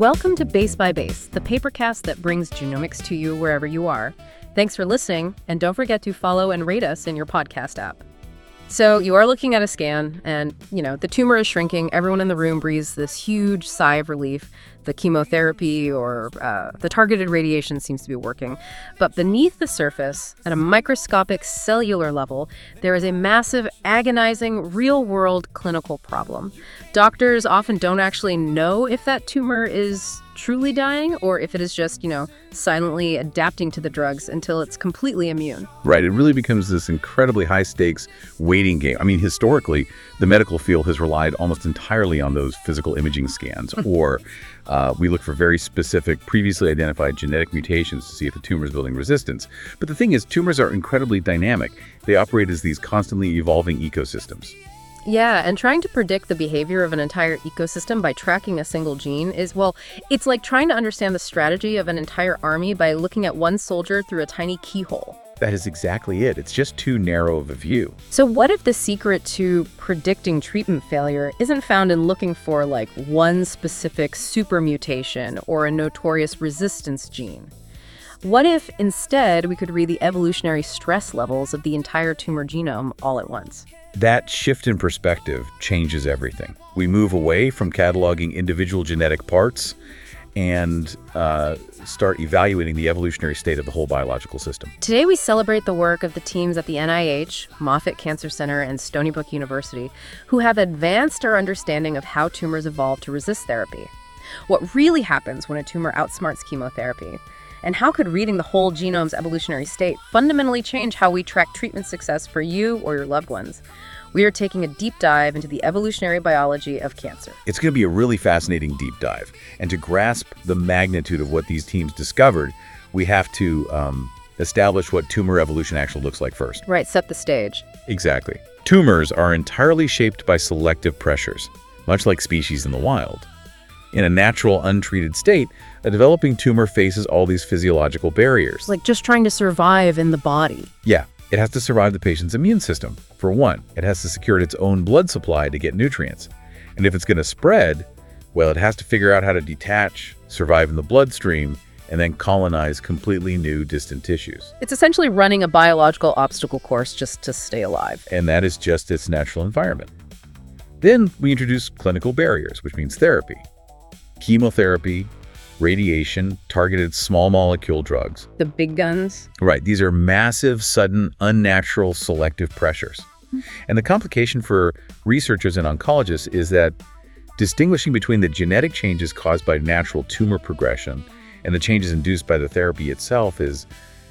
Welcome to Base by Base, the papercast that brings genomics to you wherever you are. Thanks for listening, and don't forget to follow and rate us in your podcast app. So you are looking at a scan, and, the tumor is shrinking. Everyone in the room breathes this huge sigh of relief. The chemotherapy or the targeted radiation seems to be working. But beneath the surface, at a microscopic cellular level, there is a massive, agonizing, real-world clinical problem. Doctors often don't actually know if that tumor is truly dying or if it is just, silently adapting to the drugs until it's completely immune. Right. It really becomes this incredibly high-stakes waiting game. I mean, historically, the medical field has relied almost entirely on those physical imaging scans, or we look for very specific, previously identified genetic mutations to see if the tumor is building resistance. But the thing is, tumors are incredibly dynamic. They operate as these constantly evolving ecosystems. Yeah, and trying to predict the behavior of an entire ecosystem by tracking a single gene is, it's like trying to understand the strategy of an entire army by looking at one soldier through a tiny keyhole. That is exactly it. It's just too narrow of a view. So what if the secret to predicting treatment failure isn't found in looking for, one specific super mutation or a notorious resistance gene? What if, instead, we could read the evolutionary stress levels of the entire tumor genome all at once? That shift in perspective changes everything. We move away from cataloging individual genetic parts and start evaluating the evolutionary state of the whole biological system. Today we celebrate the work of the teams at the NIH, Moffitt Cancer Center, and Stony Brook University, who have advanced our understanding of how tumors evolve to resist therapy. What really happens when a tumor outsmarts chemotherapy? And how could reading the whole genome's evolutionary state fundamentally change how we track treatment success for you or your loved ones? We are taking a deep dive into the evolutionary biology of cancer. It's going to be a really fascinating deep dive. And to grasp the magnitude of what these teams discovered, we have to establish what tumor evolution actually looks like first. Right, set the stage. Exactly. Tumors are entirely shaped by selective pressures, much like species in the wild. In a natural, untreated state, a developing tumor faces all these physiological barriers. Like just trying to survive in the body. Yeah, it has to survive the patient's immune system. For one, it has to secure its own blood supply to get nutrients. And if it's going to spread, it has to figure out how to detach, survive in the bloodstream, and then colonize completely new distant tissues. It's essentially running a biological obstacle course just to stay alive. And that is just its natural environment. Then we introduce clinical barriers, which means therapy. Chemotherapy, radiation, targeted small molecule drugs. The big guns? Right. These are massive, sudden, unnatural, selective pressures. And the complication for researchers and oncologists is that distinguishing between the genetic changes caused by natural tumor progression and the changes induced by the therapy itself is,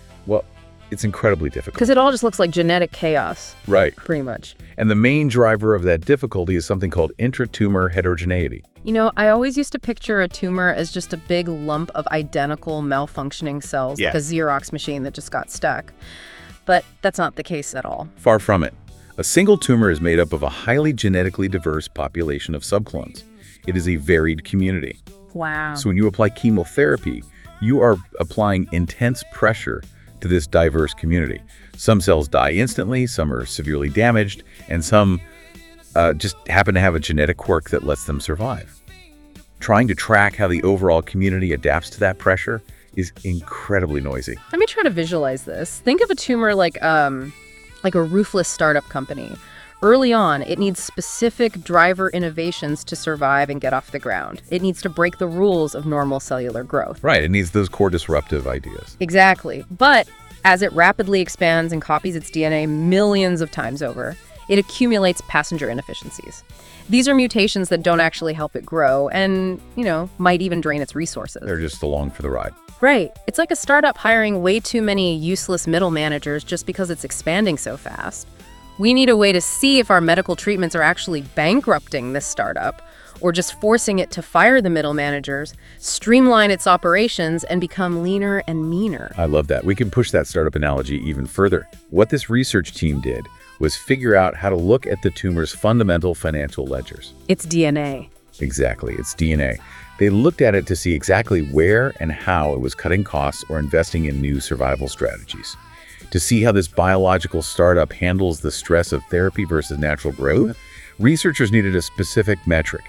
it's incredibly difficult. Because it all just looks like genetic chaos. Right. Pretty much. And the main driver of that difficulty is something called intratumor heterogeneity. I always used to picture a tumor as just a big lump of identical malfunctioning cells, like a Xerox machine that just got stuck. But that's not the case at all. Far from it. A single tumor is made up of a highly genetically diverse population of subclones. It is a varied community. Wow. So when you apply chemotherapy, you are applying intense pressure to this diverse community. Some cells die instantly, some are severely damaged, and some just happen to have a genetic quirk that lets them survive. Trying to track how the overall community adapts to that pressure is incredibly noisy. Let me try to visualize this. Think of a tumor like a ruthless startup company. Early on, it needs specific driver innovations to survive and get off the ground. It needs to break the rules of normal cellular growth. Right, it needs those core disruptive ideas. Exactly. But as it rapidly expands and copies its DNA millions of times over, it accumulates passenger inefficiencies. These are mutations that don't actually help it grow and, might even drain its resources. They're just along for the ride. Right. It's like a startup hiring way too many useless middle managers just because it's expanding so fast. We need a way to see if our medical treatments are actually bankrupting this startup or just forcing it to fire the middle managers, streamline its operations, and become leaner and meaner. I love that. We can push that startup analogy even further. What this research team did was figure out how to look at the tumor's fundamental financial ledgers. It's DNA. Exactly. It's DNA. They looked at it to see exactly where and how it was cutting costs or investing in new survival strategies. To see how this biological startup handles the stress of therapy versus natural growth, researchers needed a specific metric.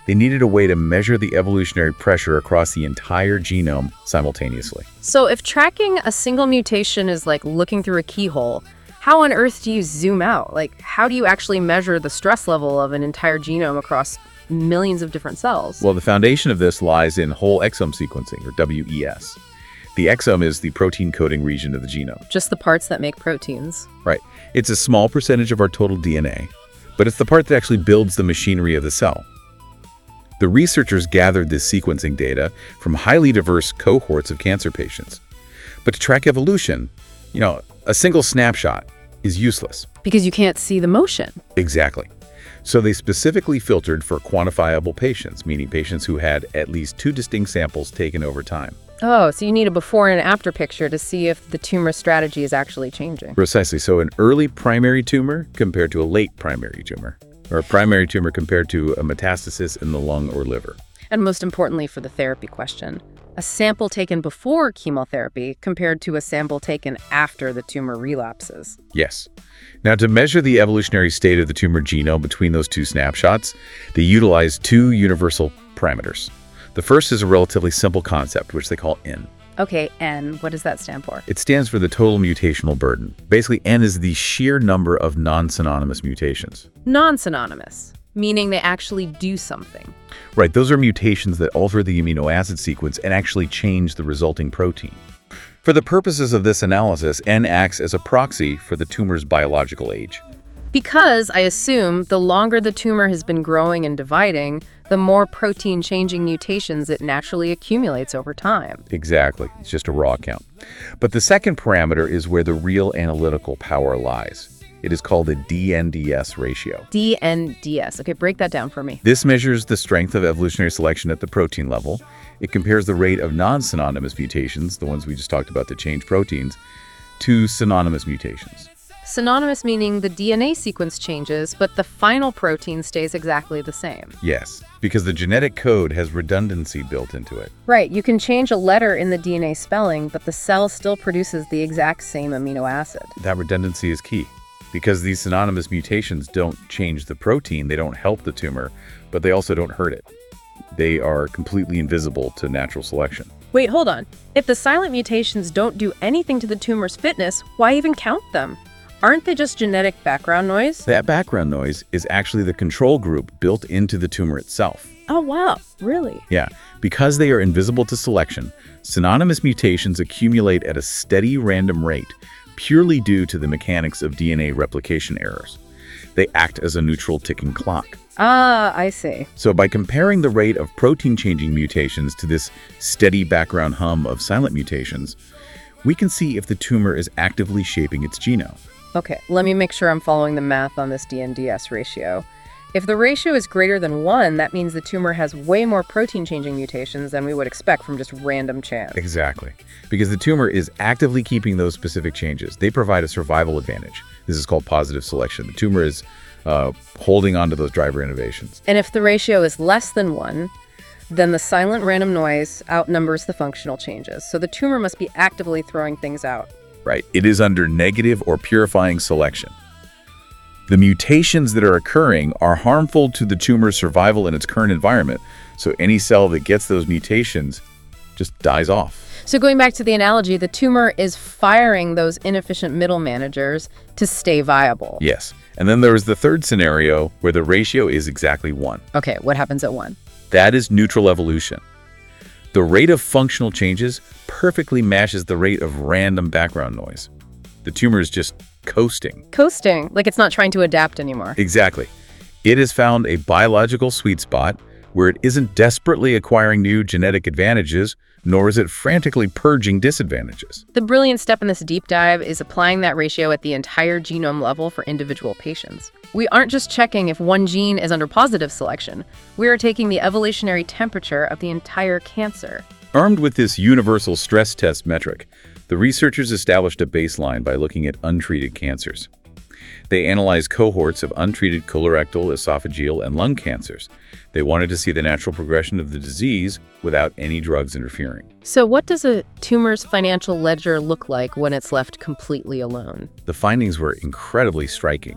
They needed a way to measure the evolutionary pressure across the entire genome simultaneously. So if tracking a single mutation is like looking through a keyhole, how on earth do you zoom out? Like, how do you actually measure the stress level of an entire genome across millions of different cells? Well, the foundation of this lies in whole exome sequencing, or WES. The exome is the protein coding region of the genome. Just the parts that make proteins. Right. It's a small percentage of our total DNA, but it's the part that actually builds the machinery of the cell. The researchers gathered this sequencing data from highly diverse cohorts of cancer patients. But to track evolution, a single snapshot is useless. Because you can't see the motion. Exactly. So they specifically filtered for quantifiable patients, meaning patients who had at least 2 distinct samples taken over time. Oh, so you need a before and after picture to see if the tumor strategy is actually changing. Precisely. So an early primary tumor compared to a late primary tumor, or a primary tumor compared to a metastasis in the lung or liver. And most importantly for the therapy question, a sample taken before chemotherapy compared to a sample taken after the tumor relapses. Yes. Now, to measure the evolutionary state of the tumor genome between those 2 snapshots, they utilized 2 universal parameters. The first is a relatively simple concept, which they call N. Okay, N, what does that stand for? It stands for the total mutational burden. Basically, N is the sheer number of non-synonymous mutations. Non-synonymous, meaning they actually do something. Right, those are mutations that alter the amino acid sequence and actually change the resulting protein. For the purposes of this analysis, N acts as a proxy for the tumor's biological age. Because I assume the longer the tumor has been growing and dividing, the more protein-changing mutations it naturally accumulates over time. Exactly. It's just a raw count. But the second parameter is where the real analytical power lies. It is called the DNDS ratio. DNDS. Okay, break that down for me. This measures the strength of evolutionary selection at the protein level. It compares the rate of non-synonymous mutations, the ones we just talked about that change proteins, to synonymous mutations. Synonymous meaning the DNA sequence changes, but the final protein stays exactly the same. Yes, because the genetic code has redundancy built into it. Right, you can change a letter in the DNA spelling, but the cell still produces the exact same amino acid. That redundancy is key, because these synonymous mutations don't change the protein, they don't help the tumor, but they also don't hurt it. They are completely invisible to natural selection. Wait, hold on. If the silent mutations don't do anything to the tumor's fitness, why even count them? Aren't they just genetic background noise? That background noise is actually the control group built into the tumor itself. Oh, wow. Really? Yeah. Because they are invisible to selection, synonymous mutations accumulate at a steady random rate, purely due to the mechanics of DNA replication errors. They act as a neutral ticking clock. Ah, I see. So by comparing the rate of protein-changing mutations to this steady background hum of silent mutations, we can see if the tumor is actively shaping its genome. Okay, let me make sure I'm following the math on this DNDS ratio. If the ratio is greater than 1, that means the tumor has way more protein-changing mutations than we would expect from just random chance. Exactly. Because the tumor is actively keeping those specific changes. They provide a survival advantage. This is called positive selection. The tumor is holding on to those driver innovations. And if the ratio is less than 1, then the silent random noise outnumbers the functional changes. So the tumor must be actively throwing things out. Right. It is under negative or purifying selection. The mutations that are occurring are harmful to the tumor's survival in its current environment. So any cell that gets those mutations just dies off. So going back to the analogy, the tumor is firing those inefficient middle managers to stay viable. Yes. And then there is the third scenario where the ratio is exactly 1. Okay, what happens at 1? That is neutral evolution. The rate of functional changes perfectly matches the rate of random background noise. The tumor is just coasting. Coasting, like it's not trying to adapt anymore. Exactly. It has found a biological sweet spot where it isn't desperately acquiring new genetic advantages, nor is it frantically purging disadvantages. The brilliant step in this deep dive is applying that ratio at the entire genome level for individual patients. We aren't just checking if one gene is under positive selection. We are taking the evolutionary temperature of the entire cancer. Armed with this universal stress test metric, the researchers established a baseline by looking at untreated cancers. They analyzed cohorts of untreated colorectal, esophageal, and lung cancers. They wanted to see the natural progression of the disease without any drugs interfering. So what does a tumor's financial ledger look like when it's left completely alone? The findings were incredibly striking.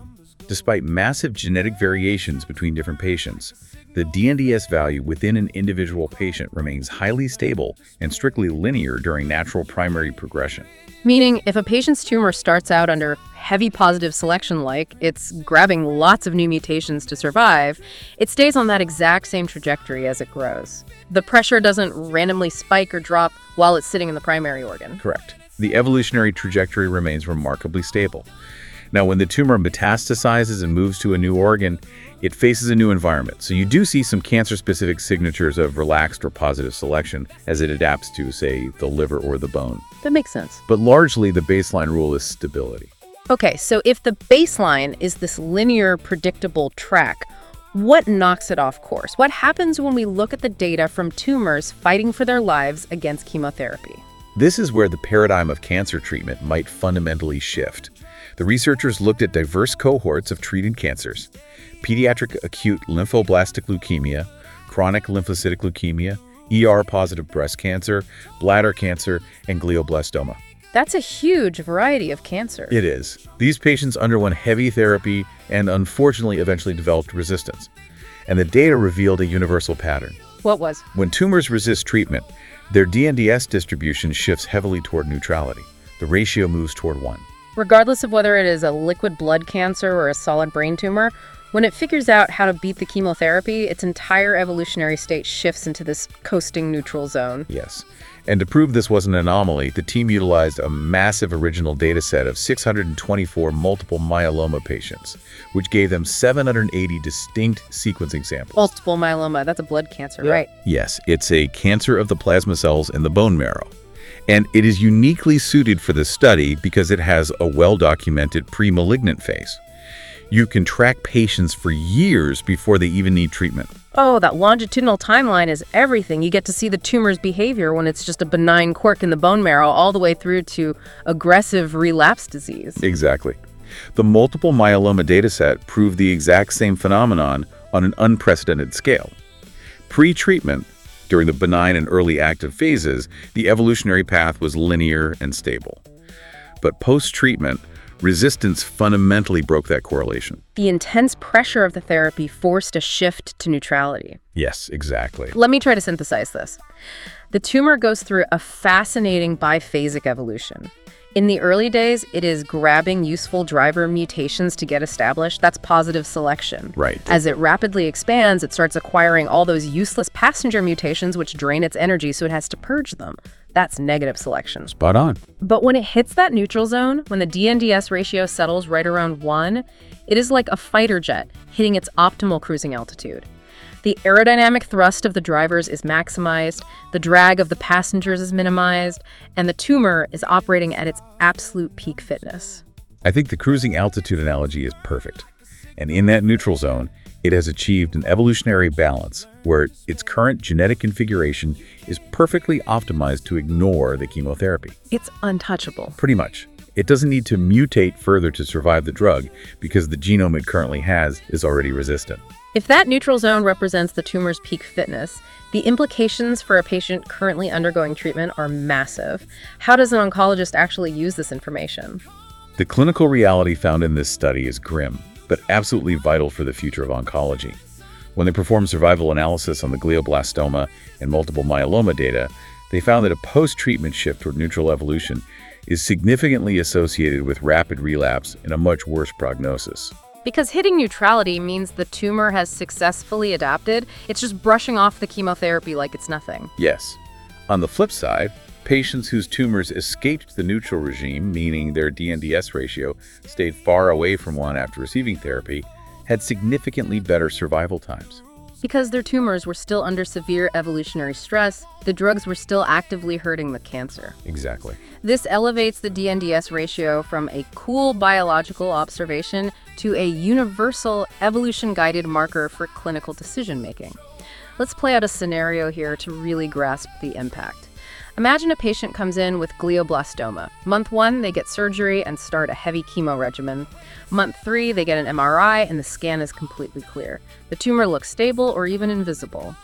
Despite massive genetic variations between different patients, the DNDS value within an individual patient remains highly stable and strictly linear during natural primary progression. Meaning, if a patient's tumor starts out under heavy positive selection like it's grabbing lots of new mutations to survive, it stays on that exact same trajectory as it grows. The pressure doesn't randomly spike or drop while it's sitting in the primary organ. Correct. The evolutionary trajectory remains remarkably stable. Now, when the tumor metastasizes and moves to a new organ, it faces a new environment. So you do see some cancer-specific signatures of relaxed or positive selection as it adapts to, say, the liver or the bone. That makes sense. But largely, the baseline rule is stability. Okay, so if the baseline is this linear, predictable track, what knocks it off course? What happens when we look at the data from tumors fighting for their lives against chemotherapy? This is where the paradigm of cancer treatment might fundamentally shift. The researchers looked at diverse cohorts of treated cancers: pediatric acute lymphoblastic leukemia, chronic lymphocytic leukemia, ER-positive breast cancer, bladder cancer, and glioblastoma. That's a huge variety of cancer. It is. These patients underwent heavy therapy and unfortunately eventually developed resistance. And the data revealed a universal pattern. What was? When tumors resist treatment, their DNDS distribution shifts heavily toward neutrality. The ratio moves toward 1. Regardless of whether it is a liquid blood cancer or a solid brain tumor, when it figures out how to beat the chemotherapy, its entire evolutionary state shifts into this coasting neutral zone. Yes. And to prove this was an anomaly, the team utilized a massive original data set of 624 multiple myeloma patients, which gave them 780 distinct sequencing samples. Multiple myeloma, that's a blood cancer, right? Yes, it's a cancer of the plasma cells in the bone marrow. And it is uniquely suited for this study because it has a well-documented pre-malignant phase. You can track patients for years before they even need treatment. Oh, that longitudinal timeline is everything. You get to see the tumor's behavior when it's just a benign quirk in the bone marrow all the way through to aggressive relapse disease. Exactly. The multiple myeloma dataset proved the exact same phenomenon on an unprecedented scale. Pre-treatment, during the benign and early active phases, the evolutionary path was linear and stable. But post-treatment, resistance fundamentally broke that correlation. The intense pressure of the therapy forced a shift to neutrality. Yes, exactly. Let me try to synthesize this. The tumor goes through a fascinating biphasic evolution. In the early days, it is grabbing useful driver mutations to get established. That's positive selection. Right. As it rapidly expands, it starts acquiring all those useless passenger mutations which drain its energy, so it has to purge them. That's negative selection. Spot on. But when it hits that neutral zone, when the DNDS ratio settles right around 1, it is like a fighter jet hitting its optimal cruising altitude. The aerodynamic thrust of the drivers is maximized, the drag of the passengers is minimized, and the tumor is operating at its absolute peak fitness. I think the cruising altitude analogy is perfect. And in that neutral zone, it has achieved an evolutionary balance where its current genetic configuration is perfectly optimized to ignore the chemotherapy. It's untouchable. Pretty much. It doesn't need to mutate further to survive the drug because the genome it currently has is already resistant. If that neutral zone represents the tumor's peak fitness, the implications for a patient currently undergoing treatment are massive. How does an oncologist actually use this information? The clinical reality found in this study is grim, but absolutely vital for the future of oncology. When they performed survival analysis on the glioblastoma and multiple myeloma data, they found that a post-treatment shift toward neutral evolution is significantly associated with rapid relapse and a much worse prognosis. Because hitting neutrality means the tumor has successfully adapted, it's just brushing off the chemotherapy like it's nothing. Yes. On the flip side, patients whose tumors escaped the neutral regime, meaning their DNDS ratio stayed far away from 1 after receiving therapy, had significantly better survival times. Because their tumors were still under severe evolutionary stress, the drugs were still actively hurting the cancer. Exactly. This elevates the DNDS ratio from a cool biological observation to a universal evolution-guided marker for clinical decision-making. Let's play out a scenario here to really grasp the impact. Imagine a patient comes in with glioblastoma. Month 1, they get surgery and start a heavy chemo regimen. Month 3, they get an MRI and the scan is completely clear. The tumor looks stable or even invisible.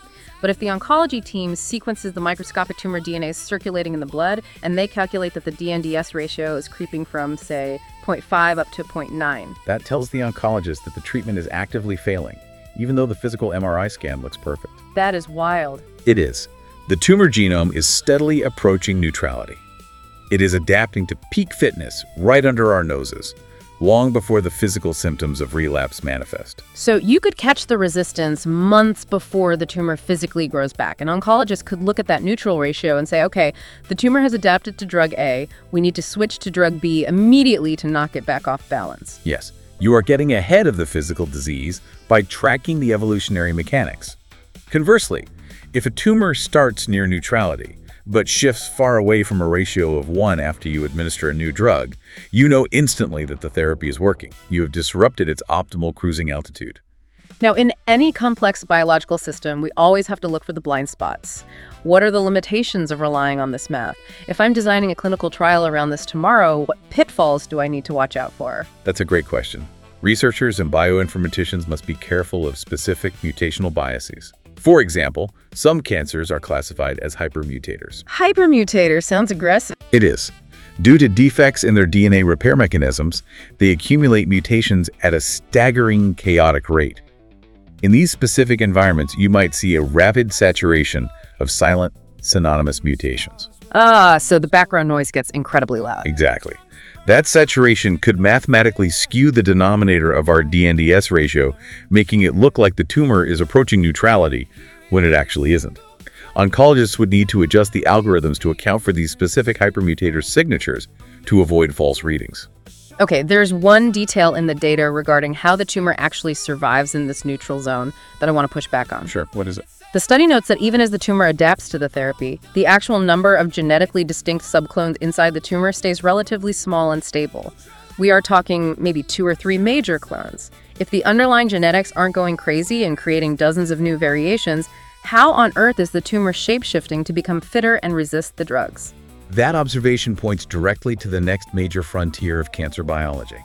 But if the oncology team sequences the microscopic tumor DNA circulating in the blood, and they calculate that the DNDS ratio is creeping from, say, 0.5 up to 0.9. That tells the oncologist that the treatment is actively failing, even though the physical MRI scan looks perfect. That is wild. It is. The tumor genome is steadily approaching neutrality. It is adapting to peak fitness right under our noses, long before the physical symptoms of relapse manifest. So you could catch the resistance months before the tumor physically grows back. An oncologist could look at that neutral ratio and say, okay, the tumor has adapted to drug A. We need to switch to drug B immediately to knock it back off balance. Yes, you are getting ahead of the physical disease by tracking the evolutionary mechanics. Conversely, if a tumor starts near neutrality, but shifts far away from a ratio of 1 after you administer a new drug, you know instantly that the therapy is working. You have disrupted its optimal cruising altitude. Now, in any complex biological system, we always have to look for the blind spots. What are the limitations of relying on this math? If I'm designing a clinical trial around this tomorrow, what pitfalls do I need to watch out for? That's a great question. Researchers and bioinformaticians must be careful of specific mutational biases. For example, some cancers are classified as hypermutators. Hypermutator sounds aggressive. It is. Due to defects in their DNA repair mechanisms, they accumulate mutations at a staggering, chaotic rate. In these specific environments, you might see a rapid saturation of silent, synonymous mutations. So the background noise gets incredibly loud. Exactly. That saturation could mathematically skew the denominator of our DNDS ratio, making it look like the tumor is approaching neutrality when it actually isn't. Oncologists would need to adjust the algorithms to account for these specific hypermutator signatures to avoid false readings. Okay, there's one detail in the data regarding how the tumor actually survives in this neutral zone that I want to push back on. Sure, what is it? The study notes that even as the tumor adapts to the therapy, the actual number of genetically distinct subclones inside the tumor stays relatively small and stable. We are talking maybe 2 or 3 major clones. If the underlying genetics aren't going crazy and creating dozens of new variations, how on earth is the tumor shape-shifting to become fitter and resist the drugs? That observation points directly to the next major frontier of cancer biology.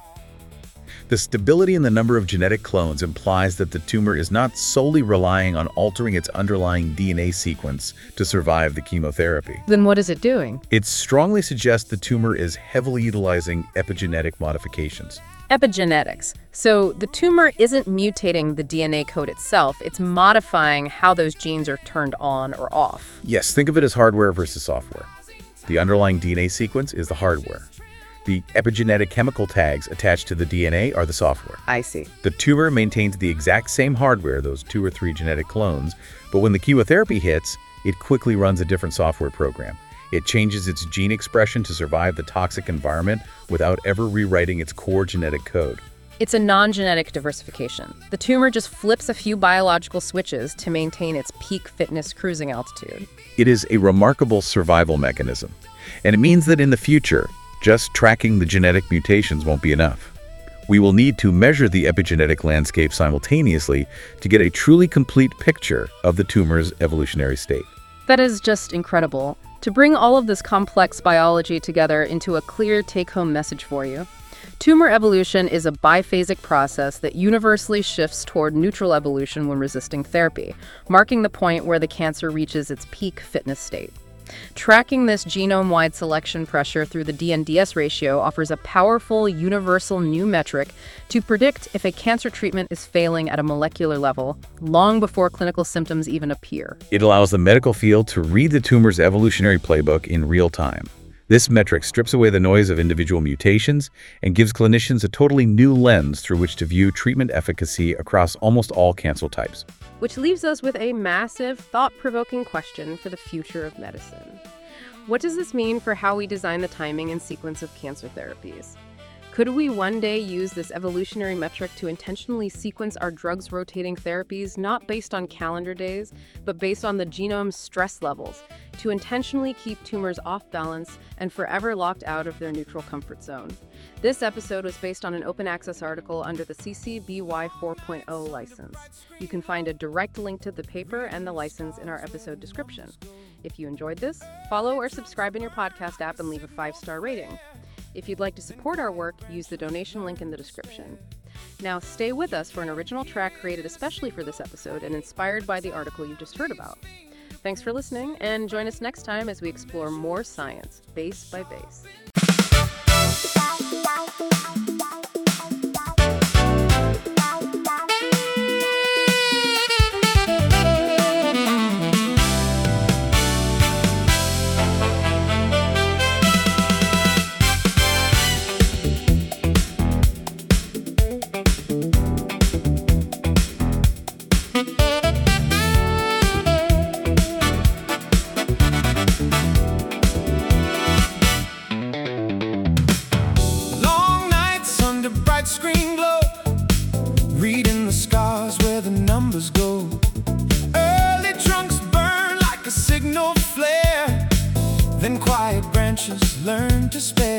The stability in the number of genetic clones implies that the tumor is not solely relying on altering its underlying DNA sequence to survive the chemotherapy. Then what is it doing? It strongly suggests the tumor is heavily utilizing epigenetic modifications. Epigenetics. So the tumor isn't mutating the DNA code itself, it's modifying how those genes are turned on or off. Yes, think of it as hardware versus software. The underlying DNA sequence is the hardware. The epigenetic chemical tags attached to the DNA are the software. I see. The tumor maintains the exact same hardware, those 2 or 3 genetic clones, but when the chemotherapy hits, it quickly runs a different software program. It changes its gene expression to survive the toxic environment without ever rewriting its core genetic code. It's a non-genetic diversification. The tumor just flips a few biological switches to maintain its peak fitness cruising altitude. It is a remarkable survival mechanism, and it means that in the future, just tracking the genetic mutations won't be enough. We will need to measure the epigenetic landscape simultaneously to get a truly complete picture of the tumor's evolutionary state. That is just incredible. To bring all of this complex biology together into a clear take-home message for you, tumor evolution is a biphasic process that universally shifts toward neutral evolution when resisting therapy, marking the point where the cancer reaches its peak fitness state. Tracking this genome-wide selection pressure through the DNDS ratio offers a powerful, universal new metric to predict if a cancer treatment is failing at a molecular level, long before clinical symptoms even appear. It allows the medical field to read the tumor's evolutionary playbook in real time. This metric strips away the noise of individual mutations and gives clinicians a totally new lens through which to view treatment efficacy across almost all cancer types. Which leaves us with a massive, thought-provoking question for the future of medicine. What does this mean for how we design the timing and sequence of cancer therapies? Could we one day use this evolutionary metric to intentionally sequence our drugs-rotating therapies not based on calendar days, but based on the genome's stress levels, to intentionally keep tumors off balance and forever locked out of their neutral comfort zone? This episode was based on an open access article under the CC BY 4.0 license. You can find a direct link to the paper and the license in our episode description. If you enjoyed this, follow or subscribe in your podcast app and leave a 5-star rating. If you'd like to support our work, use the donation link in the description. Now, stay with us for an original track created especially for this episode and inspired by the article you just heard about. Thanks for listening, and join us next time as we explore more science, base by base. Screen glow, reading the scars where the numbers go. Early trunks burn like a signal flare, then quiet branches learn to spare.